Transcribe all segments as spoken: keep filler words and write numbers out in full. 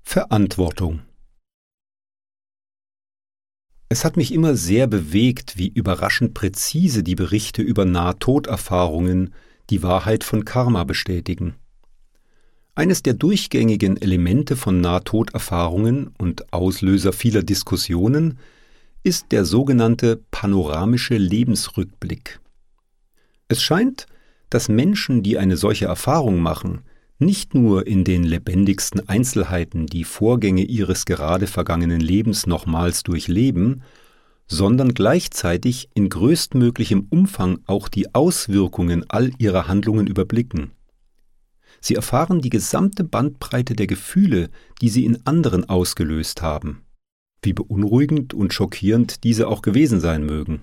Verantwortung. Es hat mich immer sehr bewegt, wie überraschend präzise die Berichte über Nahtoderfahrungen die Wahrheit von Karma bestätigen. Eines der durchgängigen Elemente von Nahtoderfahrungen und Auslöser vieler Diskussionen ist der sogenannte panoramische Lebensrückblick. Es scheint, dass Menschen, die eine solche Erfahrung machen, nicht nur in den lebendigsten Einzelheiten die Vorgänge ihres gerade vergangenen Lebens nochmals durchleben, sondern gleichzeitig in größtmöglichem Umfang auch die Auswirkungen all ihrer Handlungen überblicken. Sie erfahren die gesamte Bandbreite der Gefühle, die sie in anderen ausgelöst haben, wie beunruhigend und schockierend diese auch gewesen sein mögen.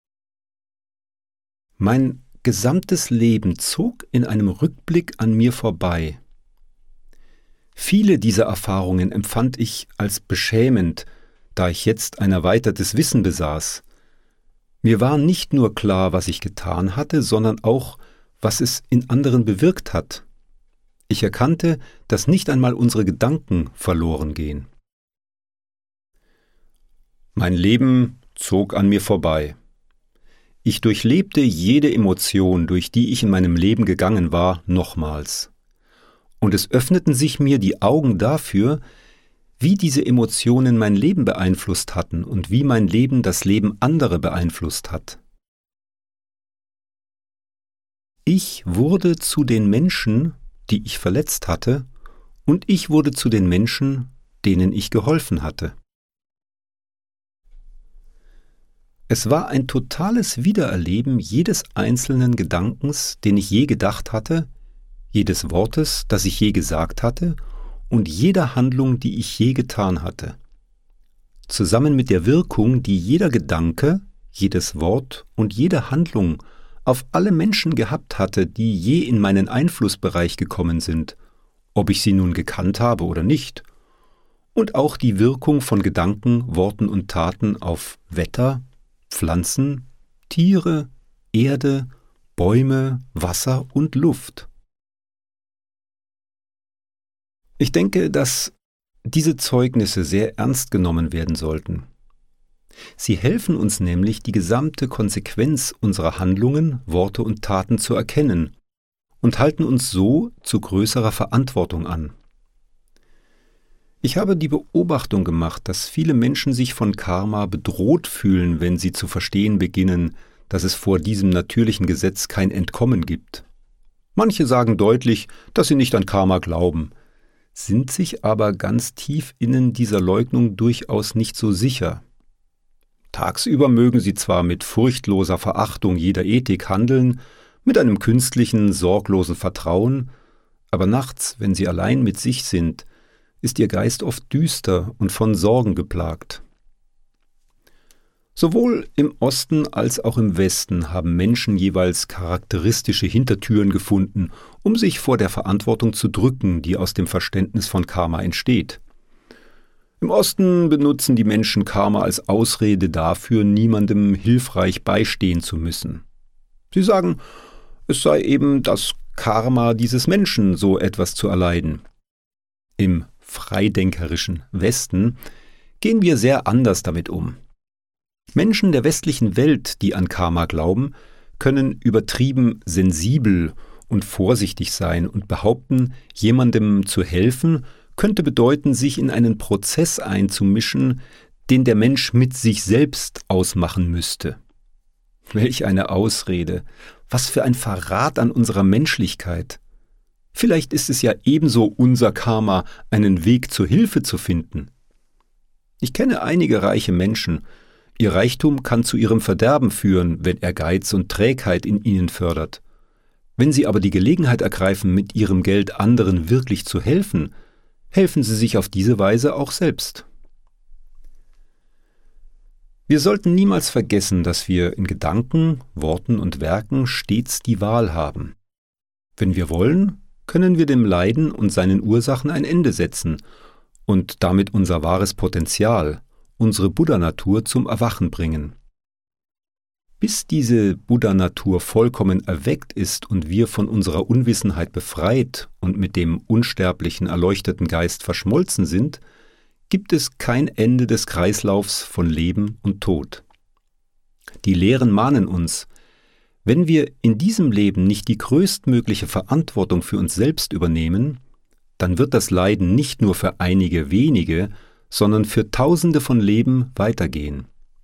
Mein gesamtes Leben zog in einem Rückblick an mir vorbei. Viele dieser Erfahrungen empfand ich als beschämend, da ich jetzt ein erweitertes Wissen besaß. Mir war nicht nur klar, was ich getan hatte, sondern auch, was es in anderen bewirkt hat. Ich erkannte, dass nicht einmal unsere Gedanken verloren gehen. Mein Leben zog an mir vorbei. Ich durchlebte jede Emotion, durch die ich in meinem Leben gegangen war, nochmals. Und es öffneten sich mir die Augen dafür, wie diese Emotionen mein Leben beeinflusst hatten und wie mein Leben das Leben anderer beeinflusst hat. Ich wurde zu den Menschen, die ich verletzt hatte, und ich wurde zu den Menschen, denen ich geholfen hatte. Es war ein totales Wiedererleben jedes einzelnen Gedankens, den ich je gedacht hatte, jedes Wortes, das ich je gesagt hatte, und jeder Handlung, die ich je getan hatte. Zusammen mit der Wirkung, die jeder Gedanke, jedes Wort und jede Handlung auf alle Menschen gehabt hatte, die je in meinen Einflussbereich gekommen sind, ob ich sie nun gekannt habe oder nicht, und auch die Wirkung von Gedanken, Worten und Taten auf Wetter, Pflanzen, Tiere, Erde, Bäume, Wasser und Luft. Ich denke, dass diese Zeugnisse sehr ernst genommen werden sollten. Sie helfen uns nämlich, die gesamte Konsequenz unserer Handlungen, Worte und Taten zu erkennen und halten uns so zu größerer Verantwortung an. Ich habe die Beobachtung gemacht, dass viele Menschen sich von Karma bedroht fühlen, wenn sie zu verstehen beginnen, dass es vor diesem natürlichen Gesetz kein Entkommen gibt. Manche sagen deutlich, dass sie nicht an Karma glauben, sind sich aber ganz tief innen dieser Leugnung durchaus nicht so sicher. Tagsüber mögen sie zwar mit furchtloser Verachtung jeder Ethik handeln, mit einem künstlichen, sorglosen Vertrauen, aber nachts, wenn sie allein mit sich sind, ist ihr Geist oft düster und von Sorgen geplagt. Sowohl im Osten als auch im Westen haben Menschen jeweils charakteristische Hintertüren gefunden, um sich vor der Verantwortung zu drücken, die aus dem Verständnis von Karma entsteht. Im Osten benutzen die Menschen Karma als Ausrede dafür, niemandem hilfreich beistehen zu müssen. Sie sagen, es sei eben das Karma dieses Menschen, so etwas zu erleiden. Im freidenkerischen Westen gehen wir sehr anders damit um. Menschen der westlichen Welt, die an Karma glauben, können übertrieben sensibel und vorsichtig sein und behaupten, jemandem zu helfen, könnte bedeuten, sich in einen Prozess einzumischen, den der Mensch mit sich selbst ausmachen müsste. Welch eine Ausrede! Was für ein Verrat an unserer Menschlichkeit! Vielleicht ist es ja ebenso unser Karma, einen Weg zur Hilfe zu finden. Ich kenne einige reiche Menschen. Ihr Reichtum kann zu ihrem Verderben führen, wenn er Geiz und Trägheit in ihnen fördert. Wenn sie aber die Gelegenheit ergreifen, mit ihrem Geld anderen wirklich zu helfen, helfen sie sich auf diese Weise auch selbst. Wir sollten niemals vergessen, dass wir in Gedanken, Worten und Werken stets die Wahl haben. Wenn wir wollen, können wir dem Leiden und seinen Ursachen ein Ende setzen und damit unser wahres Potenzial, unsere Buddha-Natur zum Erwachen bringen. Bis diese Buddha-Natur vollkommen erweckt ist und wir von unserer Unwissenheit befreit und mit dem unsterblichen, erleuchteten Geist verschmolzen sind, gibt es kein Ende des Kreislaufs von Leben und Tod. Die Lehren mahnen uns, wenn wir in diesem Leben nicht die größtmögliche Verantwortung für uns selbst übernehmen, dann wird das Leiden nicht nur für einige wenige, sondern für Tausende von Leben weitergehen.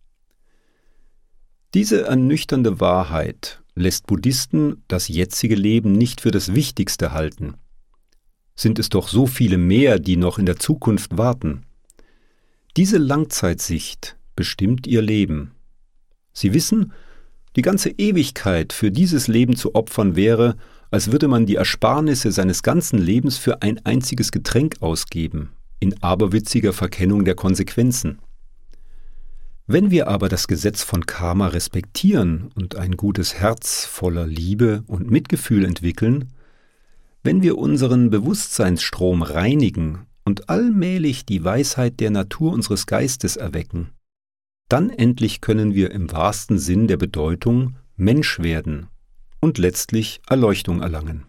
Diese ernüchternde Wahrheit lässt Buddhisten das jetzige Leben nicht für das Wichtigste halten. Sind es doch so viele mehr, die noch in der Zukunft warten. Diese Langzeitsicht bestimmt ihr Leben. Sie wissen, die ganze Ewigkeit für dieses Leben zu opfern wäre, als würde man die Ersparnisse seines ganzen Lebens für ein einziges Getränk ausgeben, in aberwitziger Verkennung der Konsequenzen. Wenn wir aber das Gesetz von Karma respektieren und ein gutes Herz voller Liebe und Mitgefühl entwickeln, wenn wir unseren Bewusstseinsstrom reinigen und allmählich die Weisheit der Natur unseres Geistes erwecken, dann endlich können wir im wahrsten Sinn der Bedeutung Mensch werden und letztlich Erleuchtung erlangen.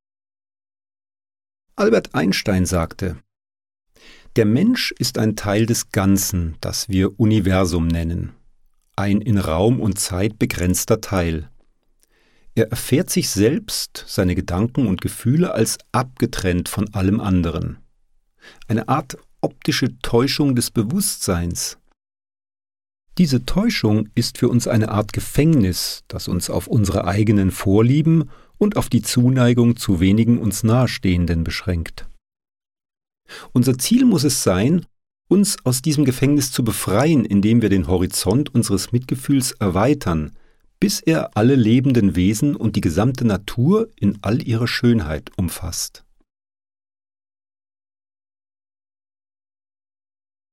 Albert Einstein sagte: Der Mensch ist ein Teil des Ganzen, das wir Universum nennen, ein in Raum und Zeit begrenzter Teil. Er erfährt sich selbst, seine Gedanken und Gefühle als abgetrennt von allem anderen. Eine Art optische Täuschung des Bewusstseins. Diese Täuschung ist für uns eine Art Gefängnis, das uns auf unsere eigenen Vorlieben und auf die Zuneigung zu wenigen uns Nahestehenden beschränkt. Unser Ziel muss es sein, uns aus diesem Gefängnis zu befreien, indem wir den Horizont unseres Mitgefühls erweitern, bis er alle lebenden Wesen und die gesamte Natur in all ihrer Schönheit umfasst.